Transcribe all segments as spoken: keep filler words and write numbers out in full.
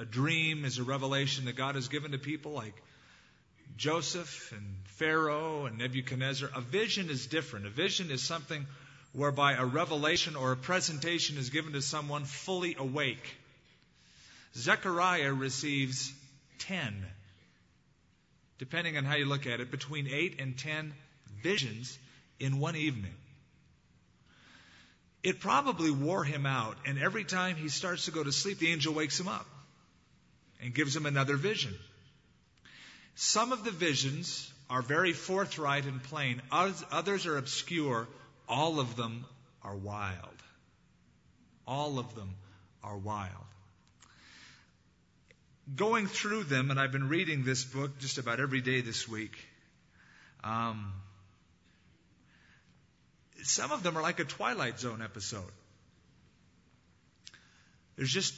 a dream is a revelation that God has given to people like Joseph and Pharaoh and Nebuchadnezzar. A vision is different. A vision is something whereby a revelation or a presentation is given to someone fully awake. Zechariah receives ten, depending on how you look at it, between eight and ten visions in one evening. It probably wore him out, and every time he starts to go to sleep, the angel wakes him up and gives him another vision. Some of the visions are very forthright and plain. Others are obscure. All of them are wild. All of them are wild. Going through them, and I've been reading this book just about every day this week, um, some of them are like a Twilight Zone episode. There's just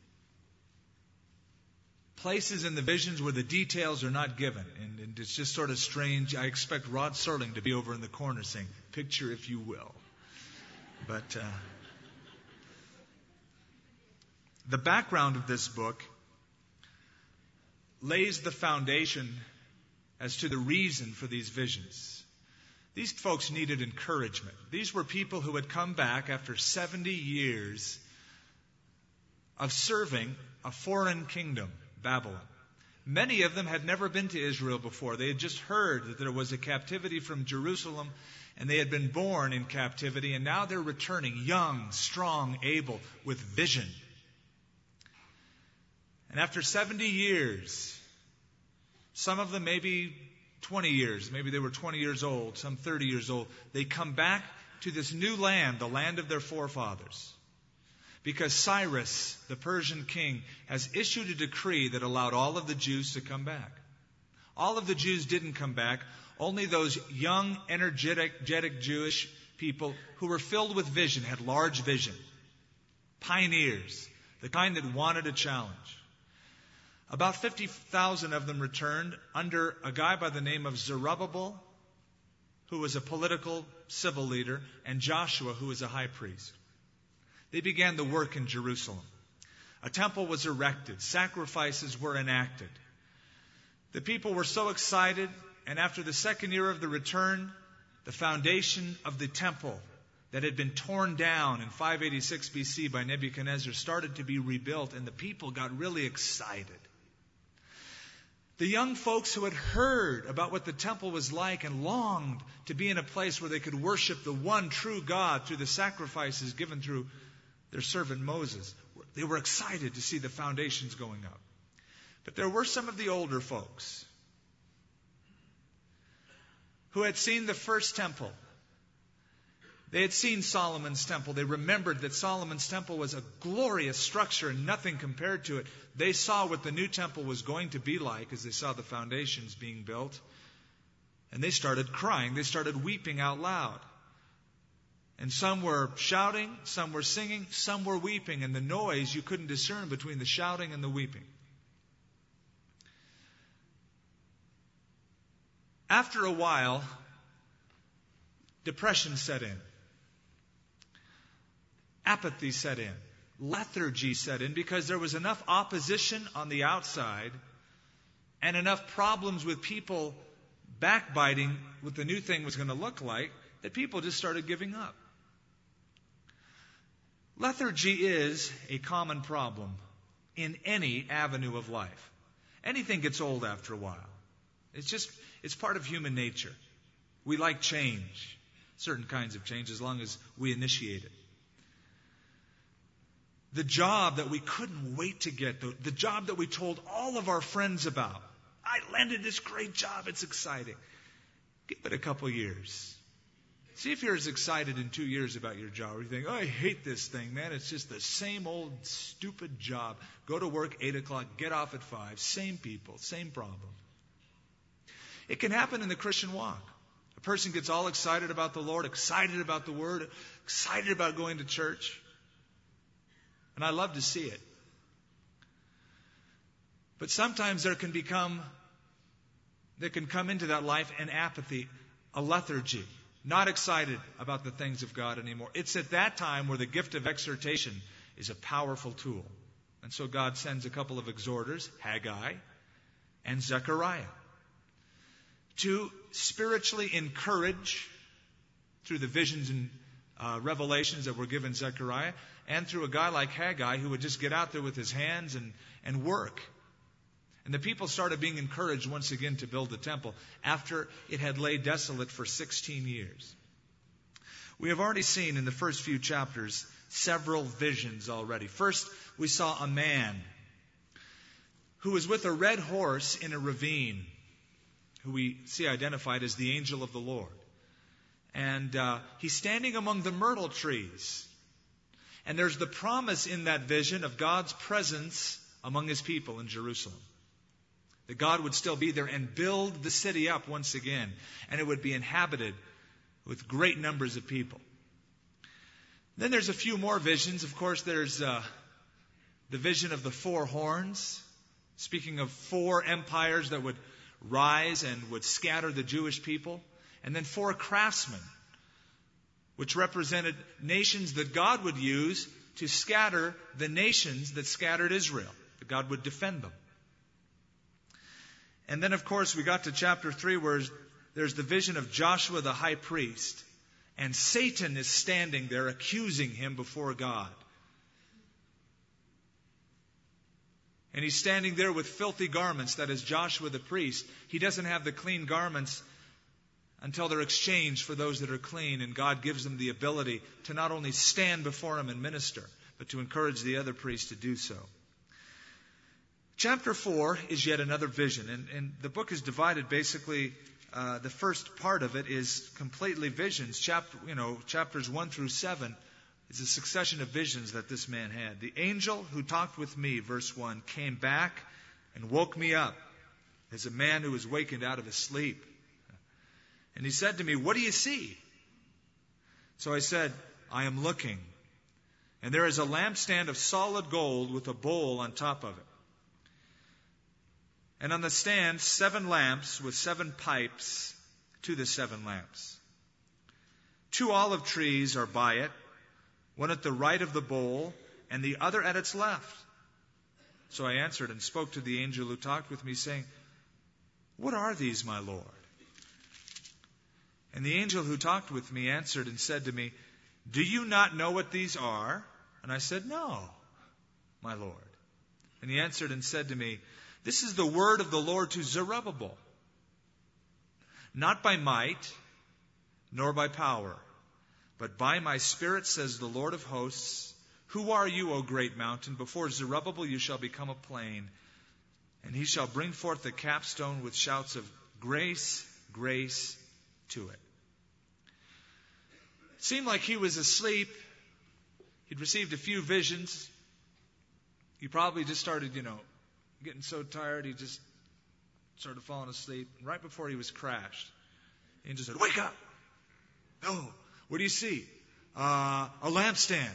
places in the visions where the details are not given. And, and it's just sort of strange. I expect Rod Serling to be over in the corner saying, "Picture if you will." But uh, the background of this book lays the foundation as to the reason for these visions. These folks needed encouragement. These were people who had come back after seventy years of serving a foreign kingdom, Babylon. Many of them had never been to Israel before. They had just heard that there was a captivity from Jerusalem, and they had been born in captivity, and now they're returning young, strong, able, with vision. And after seventy years, some of them maybe twenty years, maybe they were twenty years old, some thirty years old, they come back to this new land, the land of their forefathers. Because Cyrus, the Persian king, has issued a decree that allowed all of the Jews to come back. All of the Jews didn't come back. Only those young, energetic, energetic Jewish people who were filled with vision, had large vision. Pioneers, the kind that wanted a challenge. About fifty thousand of them returned under a guy by the name of Zerubbabel, who was a political civil leader, and Joshua, who was a high priest. They began the work in Jerusalem. A temple was erected. Sacrifices were enacted. The people were so excited, and after the second year of the return, the foundation of the temple that had been torn down in five eighty-six B C by Nebuchadnezzar started to be rebuilt, and the people got really excited. The young folks who had heard about what the temple was like and longed to be in a place where they could worship the one true God through the sacrifices given through their servant Moses, they were excited to see the foundations going up. But there were some of the older folks who had seen the first temple. They had seen Solomon's temple. They remembered that Solomon's temple was a glorious structure and nothing compared to it. They saw what the new temple was going to be like as they saw the foundations being built. And they started crying. They started weeping out loud. And some were shouting, some were singing, some were weeping. And the noise, you couldn't discern between the shouting and the weeping. After a while, depression set in. Apathy set in. Lethargy set in because there was enough opposition on the outside and enough problems with people backbiting what the new thing was going to look like that people just started giving up. Lethargy is a common problem in any avenue of life. Anything gets old after a while. It's just, it's part of human nature. We like change, certain kinds of change, as long as we initiate it. The job that we couldn't wait to get, the, the job that we told all of our friends about. I landed this great job, it's exciting. Give it a couple years. See if you're as excited in two years about your job. Or you think, oh, I hate this thing, man. It's just the same old stupid job. Go to work eight o'clock, get off at five. Same people, same problem. It can happen in the Christian walk. A person gets all excited about the Lord, excited about the Word, excited about going to church. And I love to see it. But sometimes there can become, there can come into that life an apathy, a lethargy, not excited about the things of God anymore. It's at that time where the gift of exhortation is a powerful tool. And so God sends a couple of exhorters, Haggai and Zechariah, to spiritually encourage through the visions and uh, revelations that were given Zechariah, and through a guy like Haggai who would just get out there with his hands and, and work. And the people started being encouraged once again to build the temple after it had laid desolate for sixteen years. We have already seen in the first few chapters several visions already. First, we saw a man who was with a red horse in a ravine, who we see identified as the angel of the Lord. And uh, he's standing among the myrtle trees. And there's the promise in that vision of God's presence among his people in Jerusalem. That God would still be there and build the city up once again. And it would be inhabited with great numbers of people. Then there's a few more visions. Of course, there's uh, the vision of the four horns. Speaking of four empires that would rise and would scatter the Jewish people. And then four craftsmen, which represented nations that God would use to scatter the nations that scattered Israel. That God would defend them. And then, of course, we got to chapter three where there's the vision of Joshua the high priest. And Satan is standing there accusing him before God. And he's standing there with filthy garments. That is Joshua the priest. He doesn't have the clean garments until they're exchanged for those that are clean. And God gives them the ability to not only stand before him and minister, but to encourage the other priests to do so. Chapter four is yet another vision. And, and the book is divided basically. Uh, the first part of it is completely visions. Chapter, you know, chapters one through seven is a succession of visions that this man had. The angel who talked with me, verse one, came back and woke me up as a man who was wakened out of his sleep. And he said to me, "What do you see?" So I said, "I am looking. And there is a lampstand of solid gold with a bowl on top of it. And on the stand, seven lamps with seven pipes to the seven lamps. Two olive trees are by it, one at the right of the bowl and the other at its left." So I answered and spoke to the angel who talked with me, saying, "What are these, my Lord?" And the angel who talked with me answered and said to me, "Do you not know what these are?" And I said, "No, my Lord." And he answered and said to me, "This is the word of the Lord to Zerubbabel. Not by might, nor by power, but by my Spirit, says the Lord of hosts. Who are you, O great mountain? Before Zerubbabel you shall become a plain, and he shall bring forth the capstone with shouts of grace, grace to it." It seemed like he was asleep. He'd received a few visions. He probably just started, you know, getting so tired he just started falling asleep. And right before he was crashed, the angel said, "Wake up!" "No, what do you see?" Uh, a lampstand.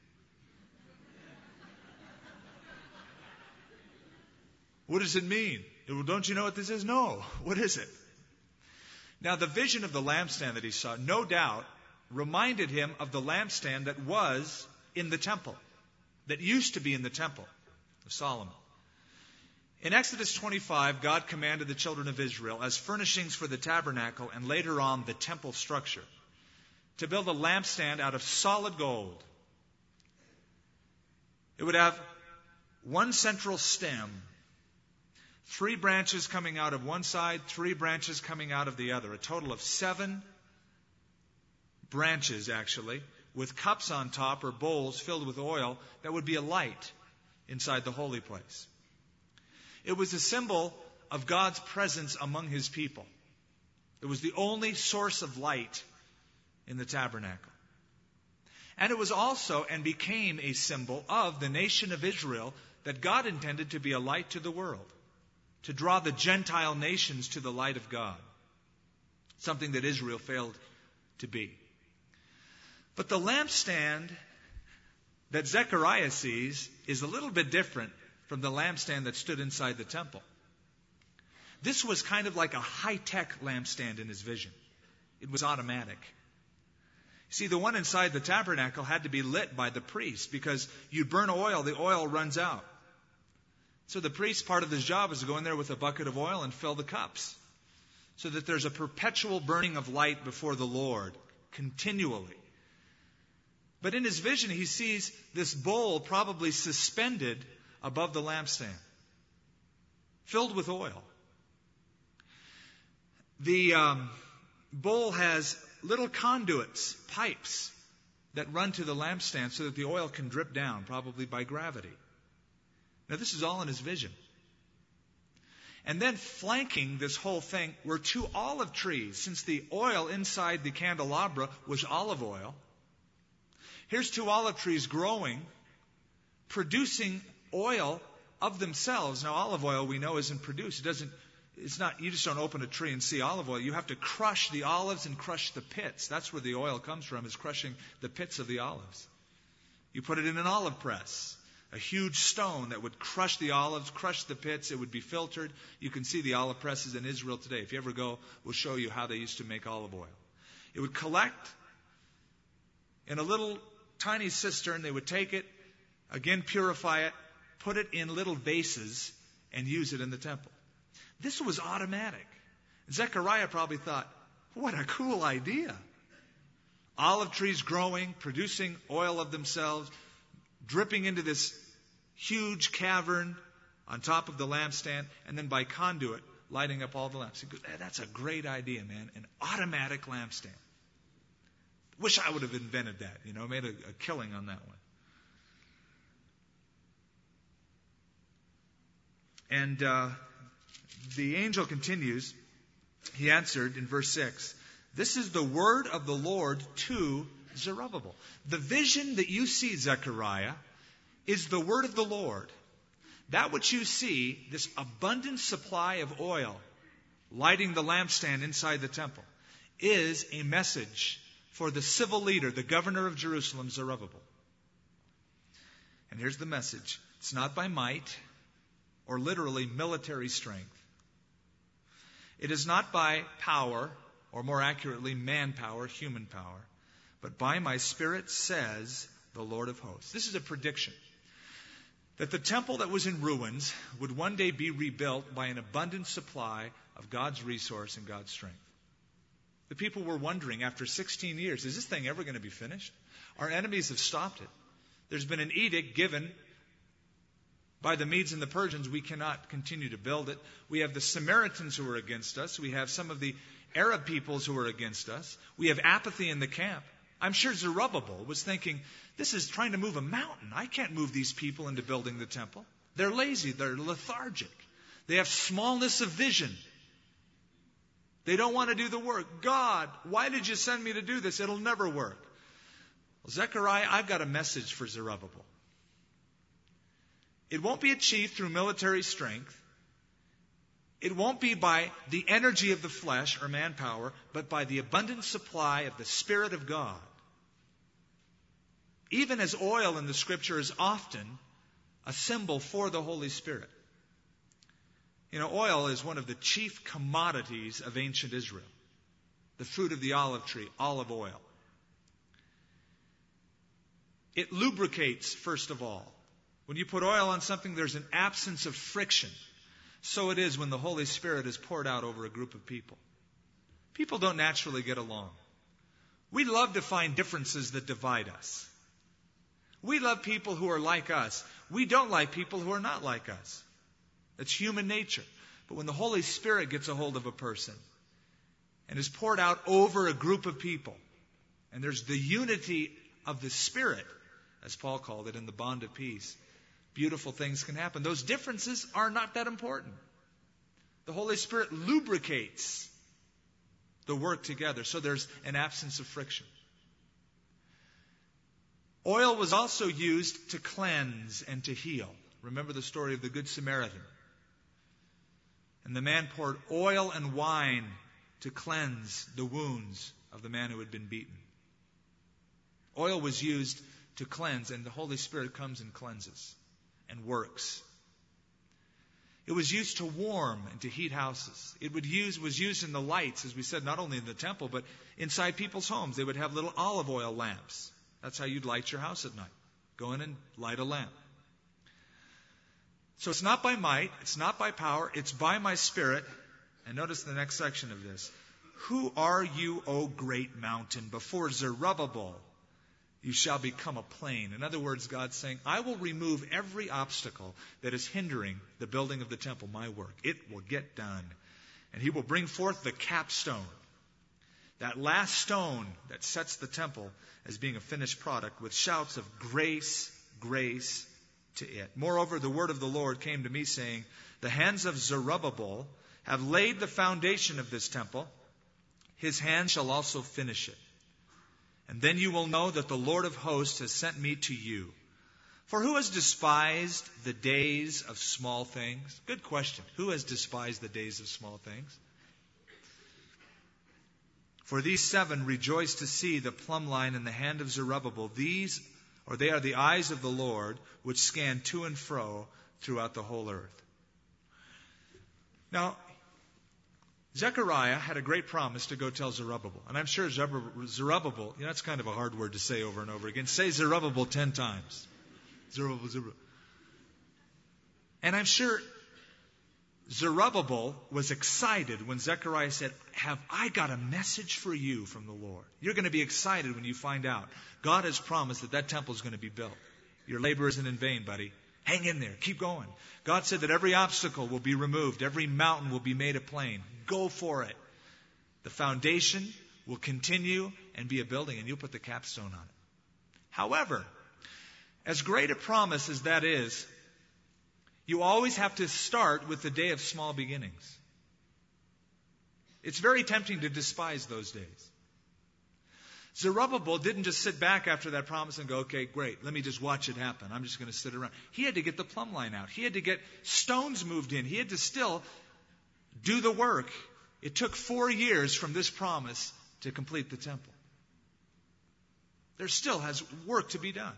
"What does it mean?" "Well, don't you know what this is?" "No, what is it?" Now, the vision of the lampstand that he saw, no doubt, reminded him of the lampstand that was in the temple, that used to be in the temple of Solomon. In Exodus twenty-five, God commanded the children of Israel, as furnishings for the tabernacle and later on the temple structure, to build a lampstand out of solid gold. It would have one central stem, three branches coming out of one side, three branches coming out of the other. A total of seven branches, actually, with cups on top or bowls filled with oil that would be a light inside the holy place. It was a symbol of God's presence among his people. It was the only source of light in the tabernacle. And it was also and became a symbol of the nation of Israel, that God intended to be a light to the world, to draw the Gentile nations to the light of God, something that Israel failed to be. But the lampstand that Zechariah sees is a little bit different from the lampstand that stood inside the temple. This was kind of like a high-tech lampstand in his vision. It was automatic. See, the one inside the tabernacle had to be lit by the priest, because you burn oil, the oil runs out. So the priest, part of his job is to go in there with a bucket of oil and fill the cups, so that there's a perpetual burning of light before the Lord, continually. But in his vision, he sees this bowl probably suspended above the lampstand, filled with oil. The um, bowl has little conduits, pipes, that run to the lampstand so that the oil can drip down, probably by gravity. Now, this is all in his vision. And then flanking this whole thing were two olive trees. Since the oil inside the candelabra was olive oil, here's two olive trees growing, producing oil of themselves. Now, olive oil we know isn't produced. It doesn't, it's not, you just don't open a tree and see olive oil. You have to crush the olives and crush the pits. That's where the oil comes from, is crushing the pits of the olives. You put it in an olive press, a huge stone that would crush the olives, crush the pits. It would be filtered. You can see the olive presses in Israel today. If you ever go, we'll show you how they used to make olive oil. It would collect in a little tiny cistern. They would take it, again purify it, put it in little vases, and use it in the temple. This was automatic. Zechariah probably thought, what a cool idea. Olive trees growing, producing oil of themselves, dripping into this huge cavern on top of the lampstand, and then by conduit, lighting up all the lamps. He goes, hey, that's a great idea, man. An automatic lampstand. Wish I would have invented that, you know, made a, a killing on that one. And uh, the angel continues. He answered in verse six, this is the word of the Lord to Zerubbabel. The vision that you see, Zechariah, is the word of the Lord. That which you see, this abundant supply of oil lighting the lampstand inside the temple, is a message for the civil leader, the governor of Jerusalem, Zerubbabel. And here's the message. It's not by might or literally military strength. It is not by power, or more accurately, manpower, human power, but by my Spirit, says the Lord of hosts. This is a prediction that the temple that was in ruins would one day be rebuilt by an abundant supply of God's resource and God's strength. The people were wondering after sixteen years, is this thing ever going to be finished? Our enemies have stopped it. There's been an edict given by the Medes and the Persians. We cannot continue to build it. We have the Samaritans who are against us. We have some of the Arab peoples who are against us. We have apathy in the camp. I'm sure Zerubbabel was thinking, this is trying to move a mountain. I can't move these people into building the temple. They're lazy. They're lethargic. They have smallness of vision. They don't want to do the work. God, why did you send me to do this? It'll never work. Well, Zechariah, I've got a message for Zerubbabel. It won't be achieved through military strength. It won't be by the energy of the flesh or manpower, but by the abundant supply of the Spirit of God. Even as oil in the Scripture is often a symbol for the Holy Spirit. You know, oil is one of the chief commodities of ancient Israel. The fruit of the olive tree, olive oil. It lubricates, first of all. When you put oil on something, there's an absence of friction. So it is when the Holy Spirit is poured out over a group of people. People don't naturally get along. We love to find differences that divide us. We love people who are like us. We don't like people who are not like us. It's human nature. But when the Holy Spirit gets a hold of a person and is poured out over a group of people, and there's the unity of the Spirit, as Paul called it, in the bond of peace, beautiful things can happen. Those differences are not that important. The Holy Spirit lubricates the work together, so there's an absence of friction. Oil was also used to cleanse and to heal. Remember the story of the Good Samaritan. And the man poured oil and wine to cleanse the wounds of the man who had been beaten. Oil was used to cleanse, and the Holy Spirit comes and cleanses and works. It was used to warm and to heat houses. It would use, was used in the lights, as we said, not only in the temple, but inside people's homes. They would have little olive oil lamps. That's how you'd light your house at night. Go in and light a lamp. So it's not by might, it's not by power, it's by my Spirit. And notice the next section of this. Who are you, O great mountain? Before Zerubbabel, you shall become a plain. In other words, God's saying, I will remove every obstacle that is hindering the building of the temple, my work. It will get done. And he will bring forth the capstone, that last stone that sets the temple as being a finished product, with shouts of grace, grace to it. Moreover, the word of the Lord came to me, saying, the hands of Zerubbabel have laid the foundation of this temple. His hand shall also finish it. And then you will know that the Lord of hosts has sent me to you. For who has despised the days of small things? Good question. Who has despised the days of small things? For these seven rejoice to see the plumb line in the hand of Zerubbabel. These, or they are the eyes of the Lord, which scan to and fro throughout the whole earth. Now, Zechariah had a great promise to go tell Zerubbabel. And I'm sure Zerubbabel, you know, that's kind of a hard word to say over and over again. Say Zerubbabel ten times. Zerubbabel, Zerubbabel. And I'm sure Zerubbabel was excited when Zechariah said, have I got a message for you from the Lord? You're going to be excited when you find out. God has promised that that temple is going to be built. Your labor isn't in vain, buddy. Hang in there. Keep going. God said that every obstacle will be removed. Every mountain will be made a plain. Go for it. The foundation will continue and be a building, and you'll put the capstone on it. However, as great a promise as that is, you always have to start with the day of small beginnings. It's very tempting to despise those days. Zerubbabel didn't just sit back after that promise and go, okay, great, let me just watch it happen. I'm just going to sit around. He had to get the plumb line out. He had to get stones moved in. He had to still do the work. It took four years from this promise to complete the temple. There still has work to be done.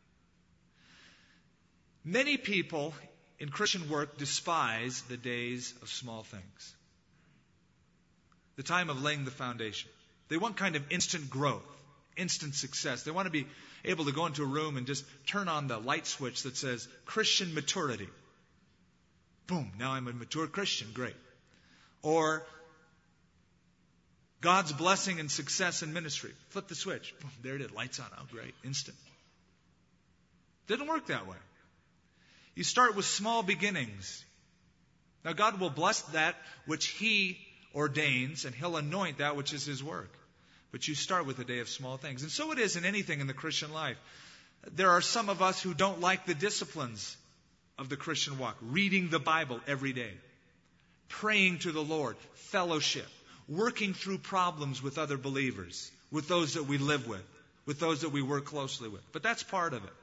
Many people in Christian work despise the days of small things. The time of laying the foundation. They want kind of instant growth, instant success. They want to be able to go into a room and just turn on the light switch that says Christian maturity. Boom, now I'm a mature Christian, great. Or God's blessing and success in ministry. Flip the switch. Boom, there it is, lights on, oh great, instant. Didn't work that way. You start with small beginnings. Now God will bless that which He ordains, and He'll anoint that which is His work. But you start with a day of small things. And so it is in anything in the Christian life. There are some of us who don't like the disciplines of the Christian walk. Reading the Bible every day. Praying to the Lord. Fellowship. Working through problems with other believers. With those that we live with. With those that we work closely with. But that's part of it.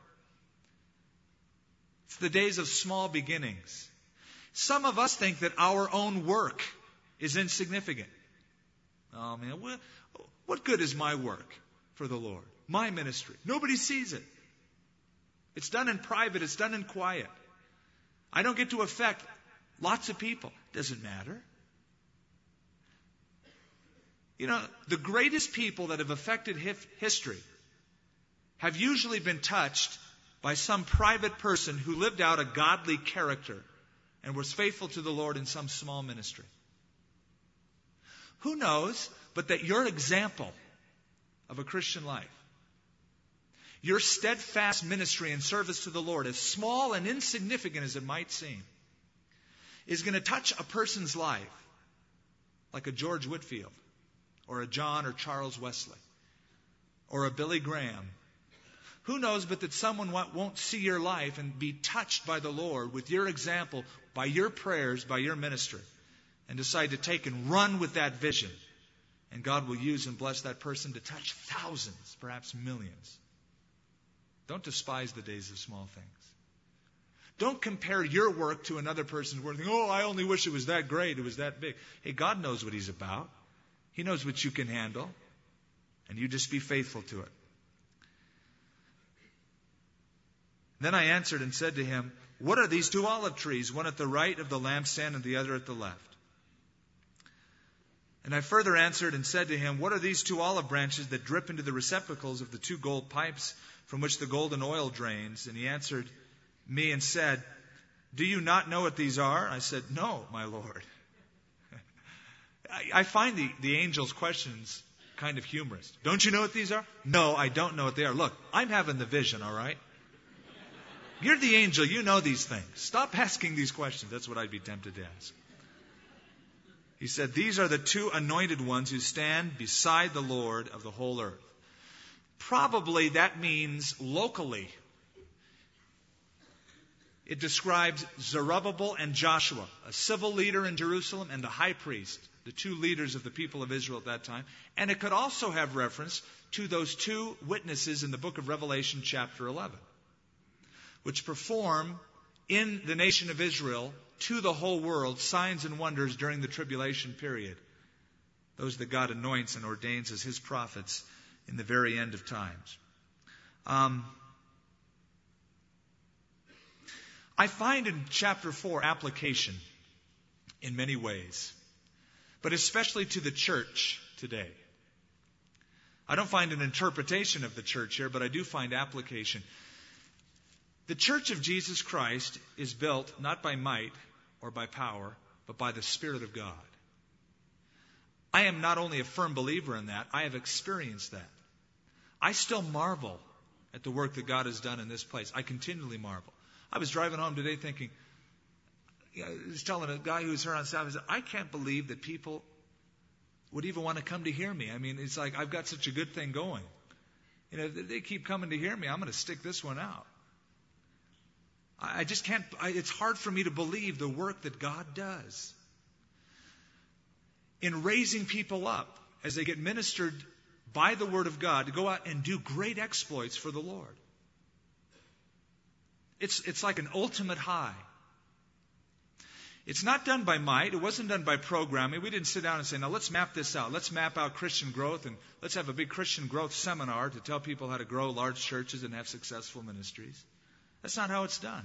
It's the days of small beginnings. Some of us think that our own work is insignificant. Oh man, what, what good is my work for the Lord? My ministry. Nobody sees it. It's done in private. It's done in quiet. I don't get to affect lots of people. Doesn't matter. You know, the greatest people that have affected history have usually been touched by some private person who lived out a godly character and was faithful to the Lord in some small ministry. Who knows but that your example of a Christian life, your steadfast ministry and service to the Lord, as small and insignificant as it might seem, is going to touch a person's life like a George Whitefield or a John or Charles Wesley or a Billy Graham. Who knows but that someone won't see your life and be touched by the Lord with your example, by your prayers, by your ministry, and decide to take and run with that vision. And God will use and bless that person to touch thousands, perhaps millions. Don't despise the days of small things. Don't compare your work to another person's work. Oh, I only wish it was that great, it was that big. Hey, God knows what He's about. He knows what you can handle. And you just be faithful to it. Then I answered and said to him, what are these two olive trees, one at the right of the lampstand and the other at the left? And I further answered and said to him, what are these two olive branches that drip into the receptacles of the two gold pipes from which the golden oil drains? And he answered me and said, do you not know what these are? I said, no, my Lord. I, I find the, the angel's questions kind of humorous. Don't you know what these are? No, I don't know what they are. Look, I'm having the vision, all right? You're the angel. You know these things. Stop asking these questions. That's what I'd be tempted to ask. He said, these are the two anointed ones who stand beside the Lord of the whole earth. Probably that means locally. It describes Zerubbabel and Joshua, a civil leader in Jerusalem and a high priest, the two leaders of the people of Israel at that time. And it could also have reference to those two witnesses in the book of Revelation chapter eleven, which perform in the nation of Israel to the whole world signs and wonders during the tribulation period. Those that God anoints and ordains as His prophets in the very end of times. Um, I find in chapter four application in many ways, but especially to the church today. I don't find an interpretation of the church here, but I do find application. The church of Jesus Christ is built not by might or by power, but by the Spirit of God. I am not only a firm believer in that, I have experienced that. I still marvel at the work that God has done in this place. I continually marvel. I was driving home today thinking, you know, I was telling a guy who was here on Sabbath, I said, I can't believe that people would even want to come to hear me. I mean, it's like I've got such a good thing going. You know, if they keep coming to hear me, I'm going to stick this one out. I just can't, I, it's hard for me to believe the work that God does in raising people up as they get ministered by the Word of God to go out and do great exploits for the Lord. It's, it's like an ultimate high. It's not done by might. It wasn't done by programming. We didn't sit down and say, now let's map this out. Let's map out Christian growth and let's have a big Christian growth seminar to tell people how to grow large churches and have successful ministries. That's not how it's done.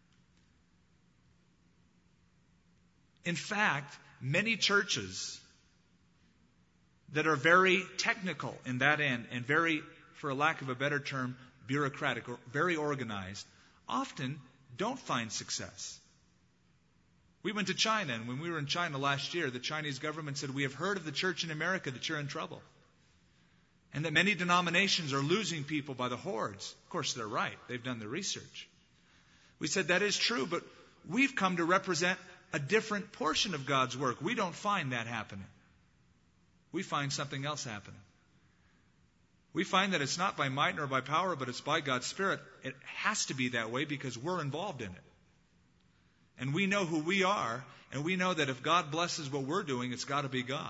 In fact, many churches that are very technical in that end and very, for a lack of a better term, bureaucratic or very organized, often don't find success. We went to China, and when we were in China last year, the Chinese government said, we have heard of the church in America that you're in trouble. And that many denominations are losing people by the hordes. Of course, they're right. They've done the research. We said that is true, but we've come to represent a different portion of God's work. We don't find that happening. We find something else happening. We find that it's not by might nor by power, but it's by God's Spirit. It has to be that way because we're involved in it. And we know who we are, and we know that if God blesses what we're doing, it's got to be God.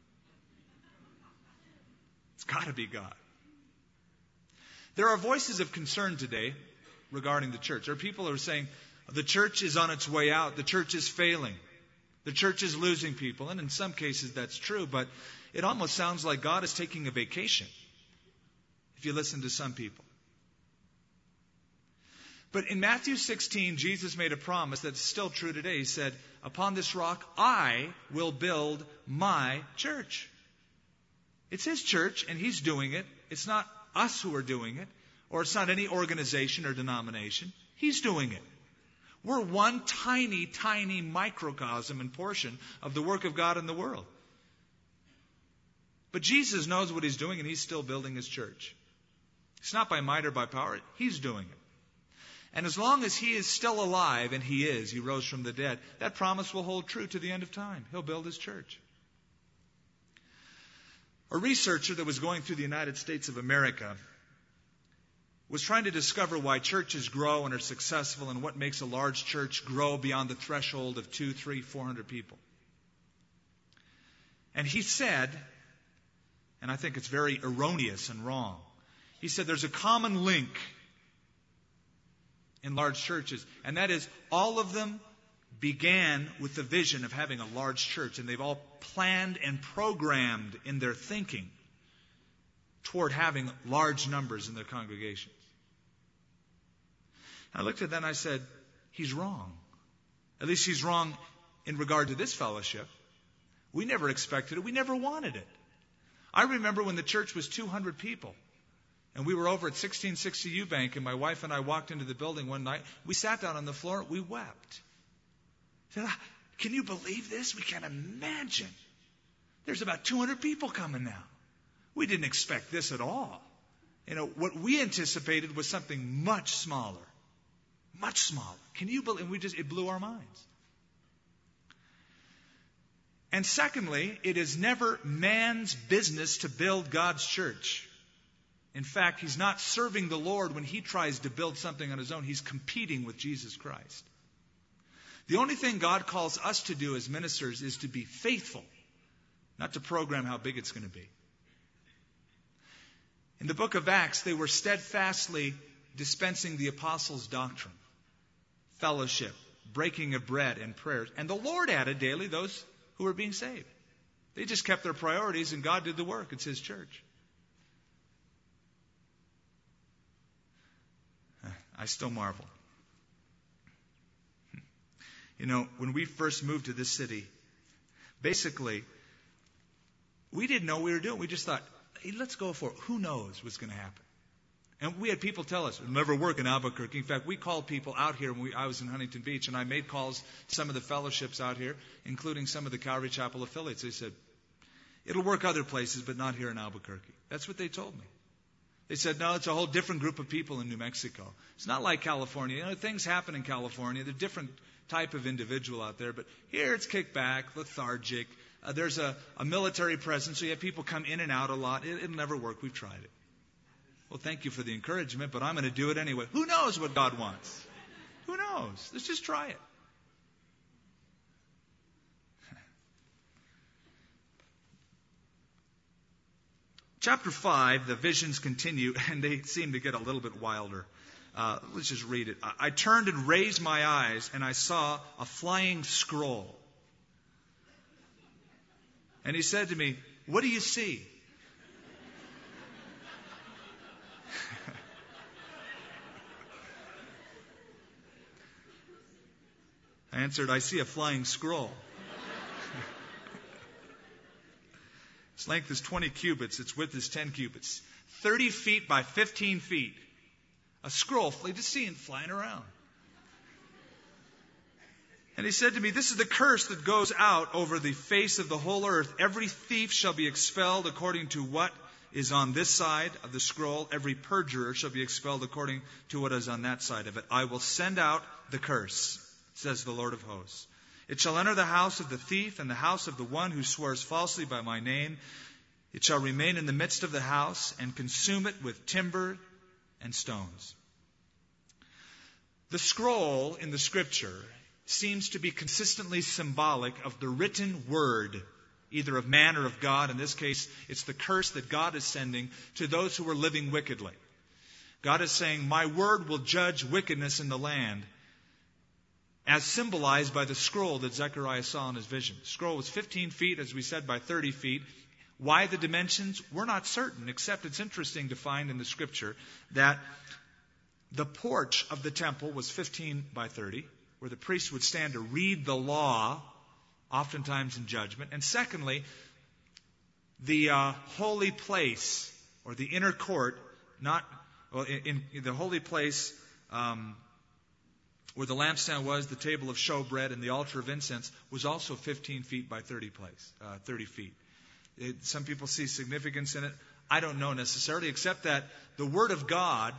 It's got to be God. There are voices of concern today regarding the church. There are people who are saying, the church is on its way out. The church is failing. The church is losing people. And in some cases that's true, but it almost sounds like God is taking a vacation, if you listen to some people. But in Matthew sixteen, Jesus made a promise that's still true today. He said, upon this rock, I will build my church. It's His church, and He's doing it. It's not us who are doing it, or it's not any organization or denomination. He's doing it. We're one tiny, tiny microcosm and portion of the work of God in the world. But Jesus knows what He's doing, and He's still building His church. It's not by might or by power. He's doing it. And as long as He is still alive, and He is, He rose from the dead, that promise will hold true to the end of time. He'll build His church. A researcher that was going through the United States of America was trying to discover why churches grow and are successful and what makes a large church grow beyond the threshold of two, three, four hundred people. And he said, and I think it's very erroneous and wrong, he said there's a common link in large churches, and that is all of them began with the vision of having a large church, and they've all planned and programmed in their thinking toward having large numbers in their congregations. I looked at that and I said, he's wrong. At least he's wrong in regard to this fellowship. We never expected it. We never wanted it. I remember when the church was two hundred people. And we were over at sixteen sixty Eubank, and my wife and I walked into the building one night. We sat down on the floor. We wept. Said, ah, can you believe this? We can't imagine. There's about two hundred people coming now. We didn't expect this at all. You know, what we anticipated was something much smaller. Much smaller. Can you believe? And we just, it blew our minds. And secondly, it is never man's business to build God's church. In fact, he's not serving the Lord when he tries to build something on his own. He's competing with Jesus Christ. The only thing God calls us to do as ministers is to be faithful, not to program how big it's going to be. In the book of Acts, they were steadfastly dispensing the apostles' doctrine, fellowship, breaking of bread, and prayers. And the Lord added daily those who were being saved. They just kept their priorities, and God did the work. It's his church. I still marvel. You know, when we first moved to this city, basically, we didn't know what we were doing. We just thought, hey, let's go for it. Who knows what's going to happen? And we had people tell us, it'll never work in Albuquerque. In fact, we called people out here when we, I was in Huntington Beach, and I made calls to some of the fellowships out here, including some of the Calvary Chapel affiliates. They said, it'll work other places, but not here in Albuquerque. That's what they told me. They said, no, it's a whole different group of people in New Mexico. It's not like California. You know, things happen in California. They're a different type of individual out there. But here it's kicked back, lethargic. Uh, there's a, a military presence, so you have people come in and out a lot. It, it'll never work. We've tried it. Well, thank you for the encouragement, but I'm going to do it anyway. Who knows what God wants? Who knows? Let's just try it. Chapter five, the visions continue, and they seem to get a little bit wilder. Uh, let's just read it. I, I turned and raised my eyes, and I saw a flying scroll. And he said to me, what do you see? I answered, I see a flying scroll. Its length is twenty cubits. Its width is ten cubits. thirty feet by fifteen feet. A scroll, you just see it flying around. And he said to me, this is the curse that goes out over the face of the whole earth. Every thief shall be expelled according to what is on this side of the scroll. Every perjurer shall be expelled according to what is on that side of it. I will send out the curse, says the Lord of hosts. It shall enter the house of the thief and the house of the one who swears falsely by my name. It shall remain in the midst of the house and consume it with timber and stones. The scroll in the Scripture seems to be consistently symbolic of the written word, either of man or of God. In this case, it's the curse that God is sending to those who are living wickedly. God is saying, my word will judge wickedness in the land, as symbolized by the scroll that Zechariah saw in his vision. The scroll was fifteen feet, as we said, by thirty feet. Why the dimensions? We're not certain, except it's interesting to find in the Scripture that the porch of the temple was fifteen by thirty, where the priest would stand to read the law, oftentimes in judgment. And secondly, the uh, holy place, or the inner court, not well, in, in the holy place, um, where the lampstand was, the table of showbread, and the altar of incense was also fifteen feet by thirty place, uh, thirty feet. It, some people see significance in it. I don't know necessarily, except that the Word of God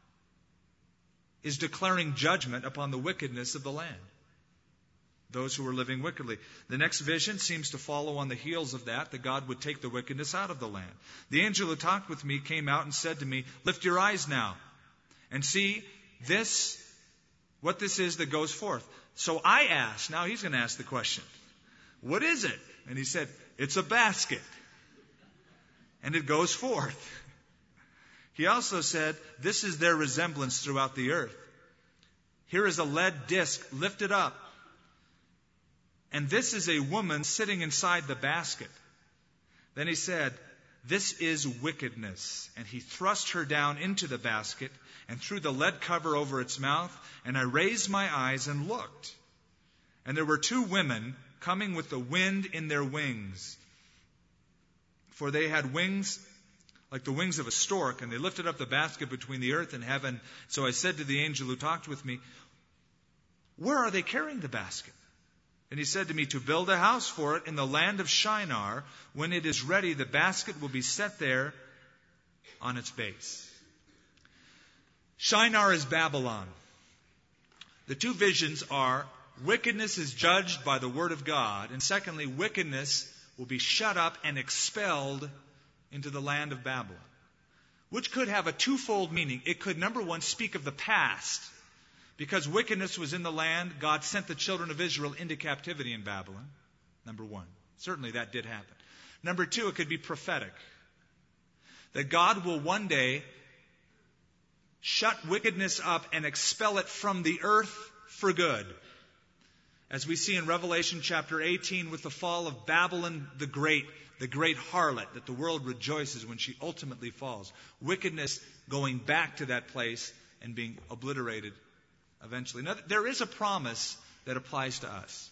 is declaring judgment upon the wickedness of the land, those who are living wickedly. The next vision seems to follow on the heels of that, that God would take the wickedness out of the land. The angel who talked with me came out and said to me, lift your eyes now and see this, what this is that goes forth. So I asked, now he's going to ask the question, what is it? And he said, it's a basket. And it goes forth. He also said, this is their resemblance throughout the earth. Here is a lead disc lifted up. And this is a woman sitting inside the basket. Then he said, this is wickedness. And he thrust her down into the basket and threw the lead cover over its mouth. And I raised my eyes and looked. And there were two women coming with the wind in their wings. For they had wings like the wings of a stork, and they lifted up the basket between the earth and heaven. So I said to the angel who talked with me, where are they carrying the basket? And he said to me, to build a house for it in the land of Shinar. When it is ready, the basket will be set there on its base. Shinar is Babylon. The two visions are, wickedness is judged by the word of God, and secondly, wickedness will be shut up and expelled into the land of Babylon, which could have a twofold meaning. It could, number one, speak of the past. Because wickedness was in the land, God sent the children of Israel into captivity in Babylon. Number one. Certainly that did happen. Number two, it could be prophetic. That God will one day shut wickedness up and expel it from the earth for good. As we see in Revelation chapter eighteen with the fall of Babylon the Great, the great harlot, that the world rejoices when she ultimately falls. Wickedness going back to that place and being obliterated eventually. Now, there is a promise that applies to us.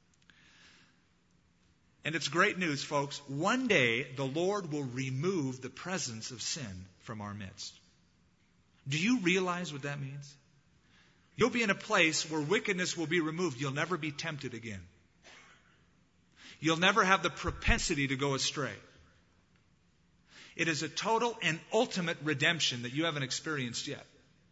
And it's great news, folks. One day, the Lord will remove the presence of sin from our midst. Do you realize what that means? You'll be in a place where wickedness will be removed. You'll never be tempted again. You'll never have the propensity to go astray. It is a total and ultimate redemption that you haven't experienced yet.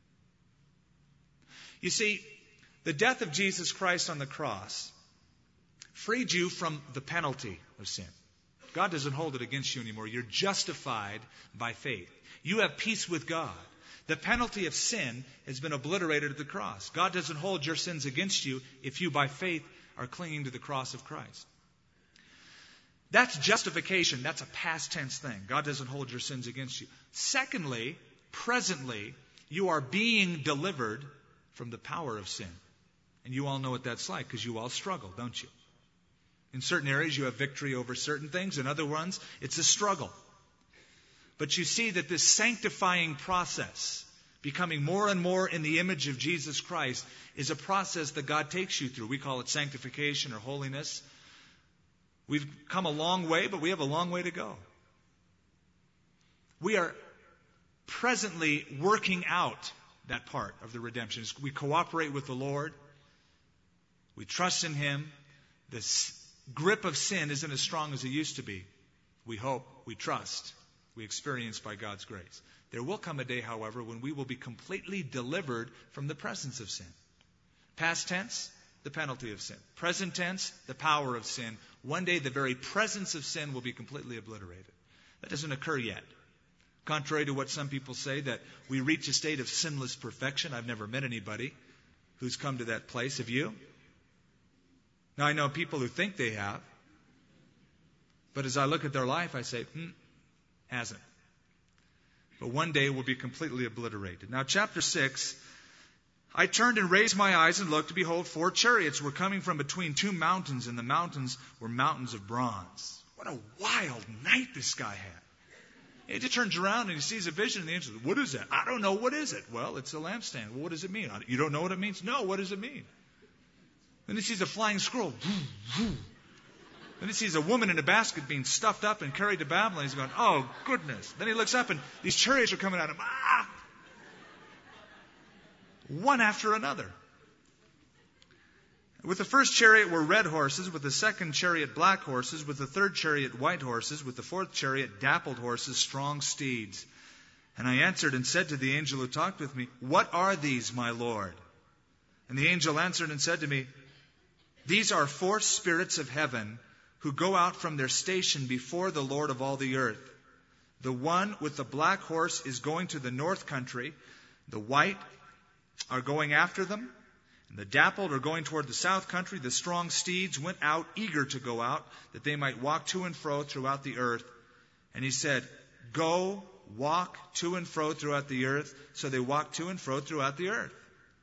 You see, the death of Jesus Christ on the cross freed you from the penalty of sin. God doesn't hold it against you anymore. You're justified by faith. You have peace with God. The penalty of sin has been obliterated at the cross. God doesn't hold your sins against you if you by faith are clinging to the cross of Christ. That's justification. That's a past tense thing. God doesn't hold your sins against you. Secondly, presently, you are being delivered from the power of sin. And you all know what that's like because you all struggle, don't you? In certain areas you have victory over certain things. In other ones, it's a struggle. But you see that this sanctifying process, becoming more and more in the image of Jesus Christ, is a process that God takes you through. We call it sanctification or holiness. We've come a long way, but we have a long way to go. We are presently working out that part of the redemption. We cooperate with the Lord. We trust in Him. This grip of sin isn't as strong as it used to be. We hope, we trust, we experience by God's grace. There will come a day, however, when we will be completely delivered from the presence of sin. Past tense, the penalty of sin. Present tense, the power of sin. One day, the very presence of sin will be completely obliterated. That doesn't occur yet. Contrary to what some people say, that we reach a state of sinless perfection. I've never met anybody who's come to that place. Have you? Now, I know people who think they have. But as I look at their life, I say, hmm, hasn't. But one day we'll be completely obliterated. Now, chapter six, I turned and raised my eyes and looked, to behold, four chariots were coming from between two mountains, and the mountains were mountains of bronze. What a wild night this guy had. He just turns around and he sees a vision, and the angel says, what is that? I don't know. What is it? Well, it's a lampstand. Well, what does it mean? You don't know what it means? No, what does it mean? Then he sees a flying scroll. Then he sees a woman in a basket being stuffed up and carried to Babylon. He's going, oh, goodness. Then he looks up and these chariots are coming at him. Ah! One after another. With the first chariot were red horses, with the second chariot black horses, with the third chariot white horses, with the fourth chariot dappled horses, strong steeds. And I answered and said to the angel who talked with me, what are these, my Lord? And the angel answered and said to me, these are four spirits of heaven who go out from their station before the Lord of all the earth. The one with the black horse is going to the north country. The white are going after them. And the dappled are going toward the south country. The strong steeds went out, eager to go out, that they might walk to and fro throughout the earth. And he said, go, walk to and fro throughout the earth. So they walked to and fro throughout the earth.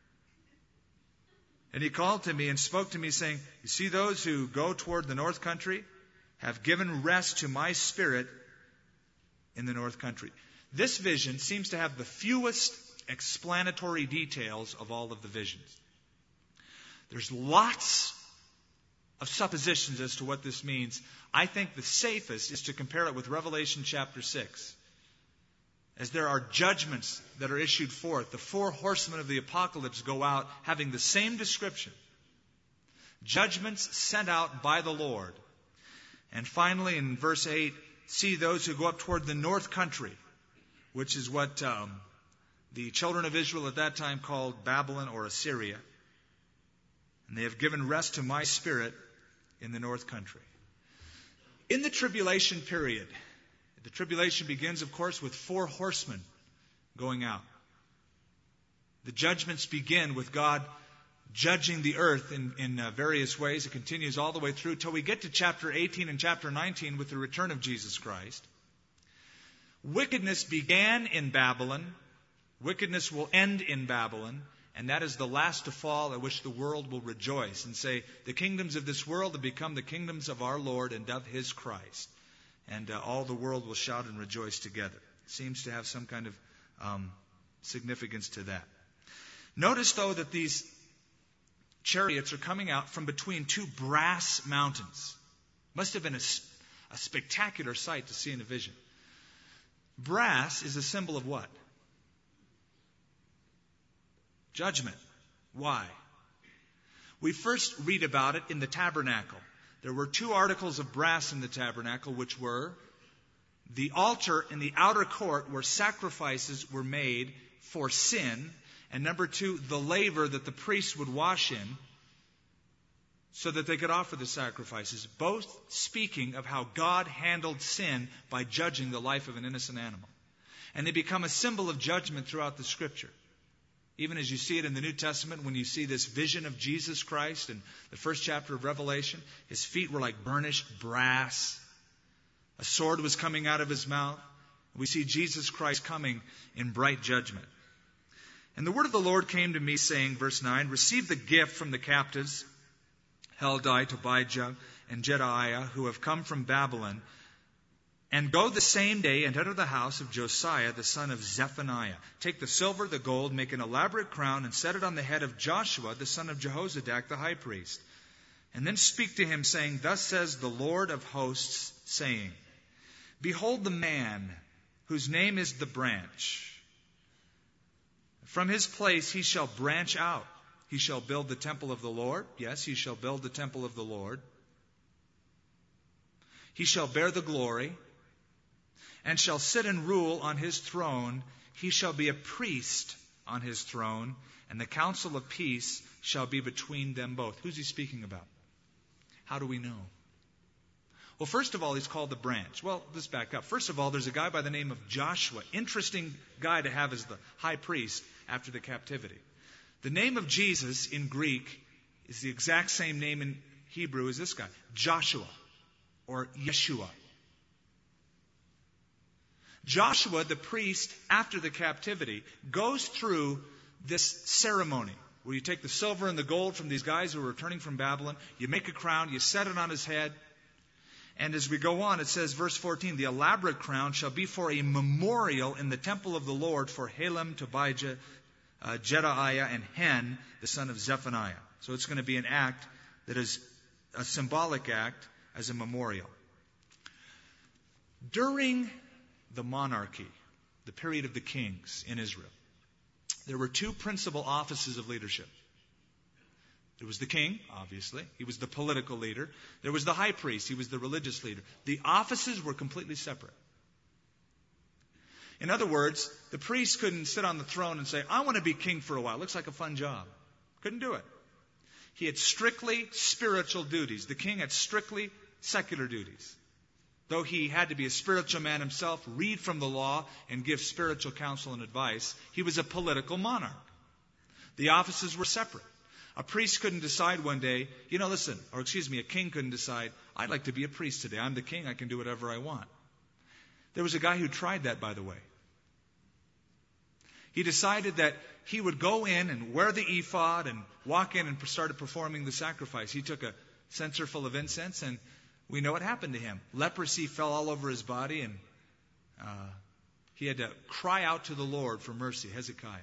And he called to me and spoke to me, saying, you see those who go toward the north country have given rest to my spirit in the north country. This vision seems to have the fewest explanatory details of all of the visions. There's lots of suppositions as to what this means. I think the safest is to compare it with Revelation chapter six. as there are judgments that are issued forth. The four horsemen of the apocalypse go out having the same description. Judgments sent out by the Lord. And finally, in verse eight, see those who go up toward the north country, which is what um, the children of Israel at that time called Babylon or Assyria. And they have given rest to my spirit in the north country. In the tribulation period, the tribulation begins, of course, with four horsemen going out. The judgments begin with God judging the earth in, in uh, various ways. It continues all the way through till we get to chapter eighteen and chapter nineteen with the return of Jesus Christ. Wickedness began in Babylon. Wickedness will end in Babylon. And that is the last to fall, at which the world will rejoice and say, the kingdoms of this world have become the kingdoms of our Lord and of His Christ. And uh, all the world will shout and rejoice together. It seems to have some kind of um, significance to that. Notice, though, that these chariots are coming out from between two brass mountains. Must have been a, a spectacular sight to see in a vision. Brass is a symbol of what? Judgment. Why? We first read about it in the tabernacle. There were two articles of brass in the tabernacle, which were the altar in the outer court where sacrifices were made for sin, and number two, the laver that the priests would wash in so that they could offer the sacrifices, both speaking of how God handled sin by judging the life of an innocent animal. And they become a symbol of judgment throughout the Scripture. Even as you see it in the New Testament, when you see this vision of Jesus Christ in the first chapter of Revelation, His feet were like burnished brass. A sword was coming out of His mouth. We see Jesus Christ coming in bright judgment. And the word of the Lord came to me saying, verse nine, receive the gift from the captives, Heldai, Tobijah, and Jedaiah, who have come from Babylon, and go the same day and enter the house of Josiah, the son of Zephaniah. Take the silver, the gold, make an elaborate crown, and set it on the head of Joshua, the son of Jehozadak, the high priest. And then speak to him, saying, thus says the Lord of hosts, saying, behold the man whose name is the branch. From his place he shall branch out. He shall build the temple of the Lord. Yes, he shall build the temple of the Lord. He shall bear the glory, and shall sit and rule on his throne. He shall be a priest on his throne, and the counsel of peace shall be between them both. Who's he speaking about? How do we know? Well, first of all, he's called the branch. Well, let's back up. First of all, there's a guy by the name of Joshua. Interesting guy to have as the high priest after the captivity. The name of Jesus in Greek is the exact same name in Hebrew as this guy, Joshua or Yeshua. Joshua, the priest, after the captivity, goes through this ceremony where you take the silver and the gold from these guys who are returning from Babylon, you make a crown, you set it on his head, and as we go on, it says, verse fourteen, the elaborate crown shall be for a memorial in the temple of the Lord for Helem, Tobijah, uh, Jedaiah, and Hen, the son of Zephaniah. So it's going to be an act that is a symbolic act as a memorial. During the monarchy, the period of the kings in Israel, there were two principal offices of leadership. There was the king, obviously. He was the political leader. There was the high priest. He was the religious leader. The offices were completely separate. In other words, the priest couldn't sit on the throne and say, I want to be king for a while. Looks like a fun job. Couldn't do it. He had strictly spiritual duties. The king had strictly secular duties. Though he had to be a spiritual man himself, read from the law, and give spiritual counsel and advice, he was a political monarch. The offices were separate. A priest couldn't decide one day, you know, listen, or excuse me, a king couldn't decide, I'd like to be a priest today. I'm the king. I can do whatever I want. There was a guy who tried that, by the way. He decided that he would go in and wear the ephod and walk in and started performing the sacrifice. He took a censer full of incense, and we know what happened to him. Leprosy fell all over his body, and uh, he had to cry out to the Lord for mercy, Hezekiah.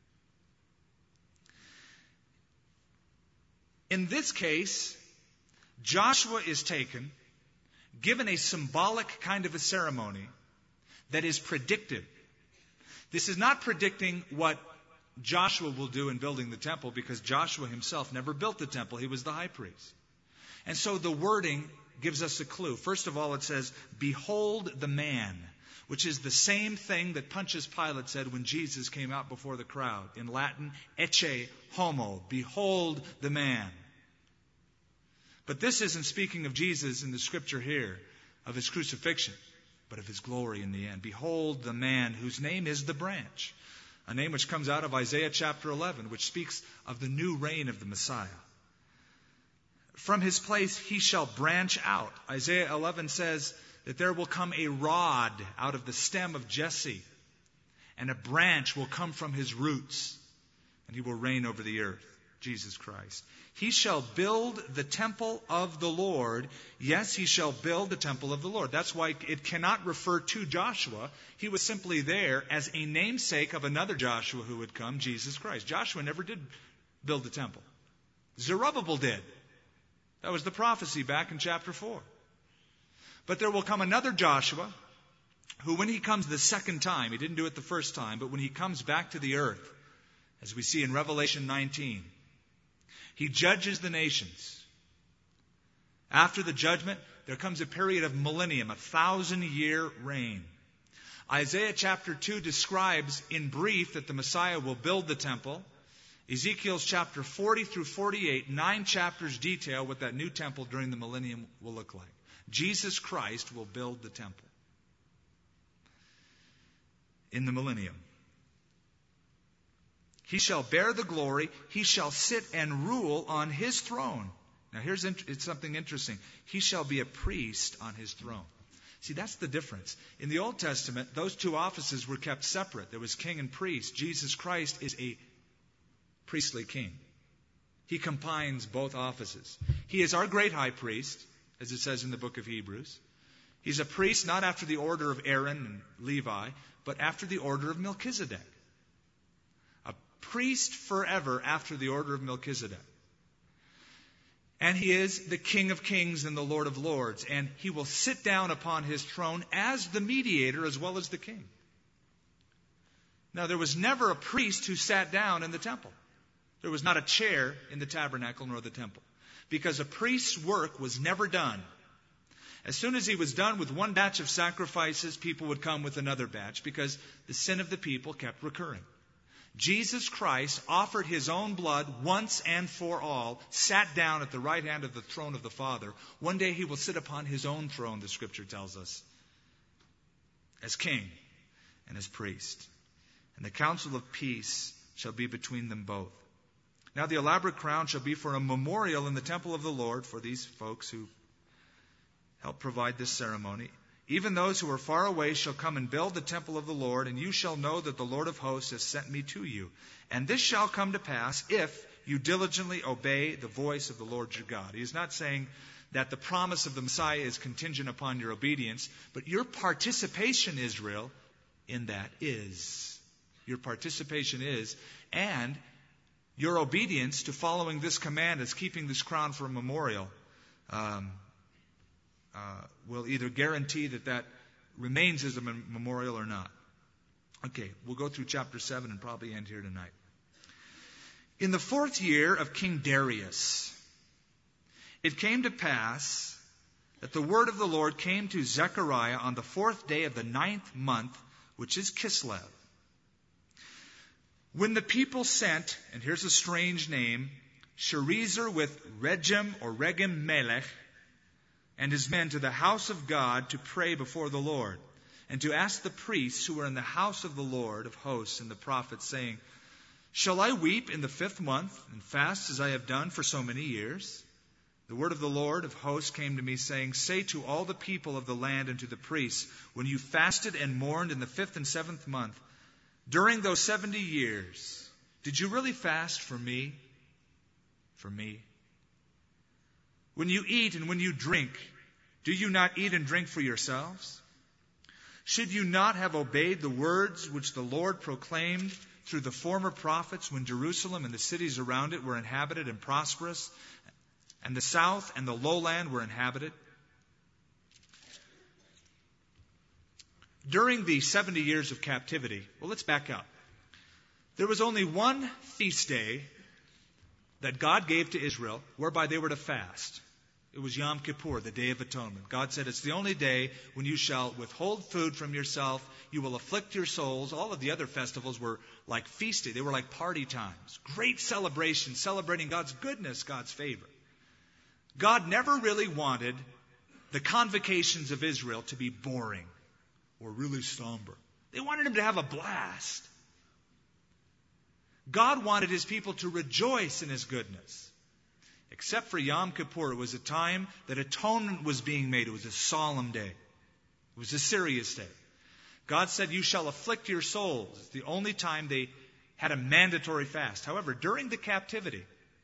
In this case, Joshua is taken, given a symbolic kind of a ceremony that is predictive. This is not predicting what Joshua will do in building the temple, because Joshua himself never built the temple. He was the high priest. And so the wording gives us a clue. First of all, it says, behold the man, which is the same thing that Pontius Pilate said when Jesus came out before the crowd. In Latin, ecce homo, behold the man. But this isn't speaking of Jesus in the scripture here, of his crucifixion, but of his glory in the end. Behold the man whose name is the branch, a name which comes out of Isaiah chapter eleven, which speaks of the new reign of the Messiah. From his place he shall branch out. Isaiah eleven says that there will come a rod out of the stem of Jesse, and a branch will come from his roots, and he will reign over the earth, Jesus Christ. He shall build the temple of the Lord. Yes, he shall build the temple of the Lord. That's why it cannot refer to Joshua. He was simply there as a namesake of another Joshua who would come, Jesus Christ. Joshua never did build the temple. Zerubbabel did. That was the prophecy back in chapter four. But there will come another Joshua who, when he comes the second time, he didn't do it the first time, but when he comes back to the earth, as we see in Revelation nineteen, he judges the nations. After the judgment, there comes a period of millennium, a thousand-year reign. Isaiah chapter two describes in brief that the Messiah will build the temple. Ezekiel's chapter forty through forty-eight, nine chapters detail what that new temple during the millennium will look like. Jesus Christ will build the temple in the millennium. He shall bear the glory. He shall sit and rule on his throne. Now here's int- it's something interesting. He shall be a priest on his throne. See, that's the difference. In the Old Testament, those two offices were kept separate. There was king and priest. Jesus Christ is a priestly king. He combines both offices. He is our great high priest, as it says in the book of Hebrews. He's a priest not after the order of Aaron and Levi, but after the order of Melchizedek. A priest forever after the order of Melchizedek. And he is the King of Kings and the Lord of Lords. And he will sit down upon his throne as the mediator as well as the king. Now, there was never a priest who sat down in the temple. There was not a chair in the tabernacle nor the temple, because a priest's work was never done. As soon as he was done with one batch of sacrifices, people would come with another batch, because the sin of the people kept recurring. Jesus Christ offered his own blood once and for all, sat down at the right hand of the throne of the Father. One day he will sit upon his own throne, the Scripture tells us, as king and as priest. And the council of peace shall be between them both. Now the elaborate crown shall be for a memorial in the temple of the Lord for these folks who help provide this ceremony. Even those who are far away shall come and build the temple of the Lord, and you shall know that the Lord of hosts has sent me to you. And this shall come to pass if you diligently obey the voice of the Lord your God. He is not saying that the promise of the Messiah is contingent upon your obedience, but your participation, Israel, in that is. Your participation is, and your obedience to following this command as keeping this crown for a memorial um, uh, will either guarantee that that remains as a mem- memorial or not. Okay, we'll go through chapter seven and probably end here tonight. In the fourth year of King Darius, it came to pass that the word of the Lord came to Zechariah on the fourth day of the ninth month, which is Kislev. When the people sent, and here's a strange name, Sherezer with Regem or Regem Melech and his men to the house of God to pray before the Lord, and to ask the priests who were in the house of the Lord of hosts and the prophets, saying, shall I weep in the fifth month and fast as I have done for so many years? The word of the Lord of hosts came to me, saying, say to all the people of the land and to the priests, when you fasted and mourned in the fifth and seventh month, during those seventy years, did you really fast for me? For me? When you eat and when you drink, do you not eat and drink for yourselves? Should you not have obeyed the words which the Lord proclaimed through the former prophets when Jerusalem and the cities around it were inhabited and prosperous, and the south and the lowland were inhabited? during the seventy years of captivity, well, let's back up. There was only one feast day that God gave to Israel whereby they were to fast. It was Yom Kippur, the Day of Atonement. God said, it's the only day when you shall withhold food from yourself. You will afflict your souls. All of the other festivals were like feast day. They were like party times. Great celebration, celebrating God's goodness, God's favor. God never really wanted the convocations of Israel to be boring or really somber. They wanted him to have a blast. God wanted his people to rejoice in his goodness. Except for Yom Kippur, it was a time that atonement was being made. It was a solemn day. It was a serious day. God said, you shall afflict your souls. It's the only time they had a mandatory fast. However, during the captivity,